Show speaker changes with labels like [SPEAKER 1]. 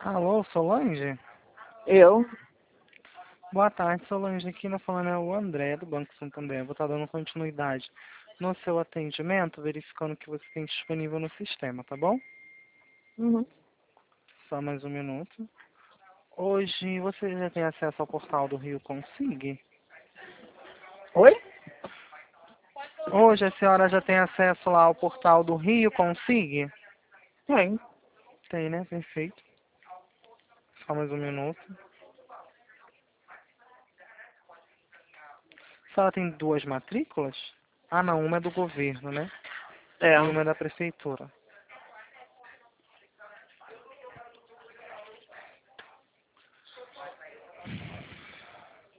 [SPEAKER 1] Alô, Solange?
[SPEAKER 2] Eu?
[SPEAKER 1] Boa tarde, Solange. Aqui na falando é o André, do Banco Santander. Vou estar dando continuidade no seu atendimento, verificando o que você tem disponível no sistema, tá bom?
[SPEAKER 2] Uhum.
[SPEAKER 1] Só mais um minuto. Hoje você já tem acesso ao portal do Rio Consig?
[SPEAKER 2] Oi?
[SPEAKER 1] Hoje a senhora já tem acesso lá ao portal do Rio Consig?
[SPEAKER 2] Tem.
[SPEAKER 1] Tem, né? Perfeito. Só mais um minuto. A senhora tem duas matrículas? Ah, não. Uma é do governo, né?
[SPEAKER 2] É.
[SPEAKER 1] E uma é da prefeitura.